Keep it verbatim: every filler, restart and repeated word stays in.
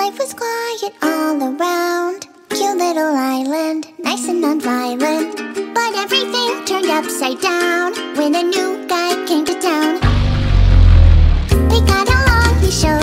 life was quiet all around. Cute little island, nice and non-violent. But everything turned upside down when a new guy came to town. We got along, he showed